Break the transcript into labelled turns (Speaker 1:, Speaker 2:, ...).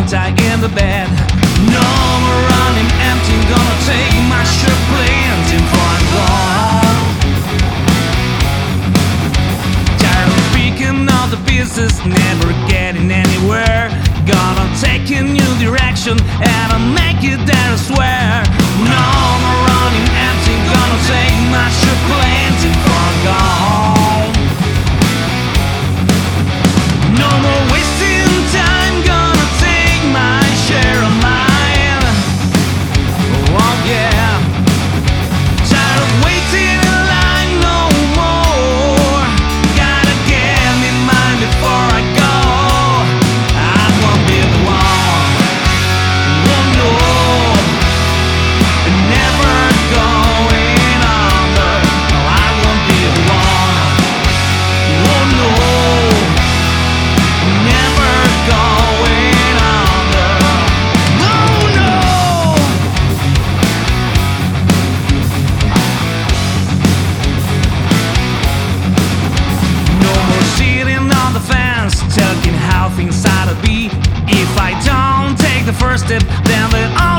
Speaker 1: tight in the bed. No more running empty, gonna take my shirt planting for a goal. Tired of picking all the pieces, never getting anywhere. Gonna take a new direction and I'll make it there, I swear. No more running empty, gonna take my shirt planting for a goal. No more wasting time, gonna take my share of mine. Oh yeah. Tired of waiting in line no more. Gotta get me mine before I go. I won't be the one. Oh no. Never going under. No, I won't be the one. Oh no. Never going under. No, no. No more sitting on the fence, talking how things ought to be. If I don't take the first step, then they'll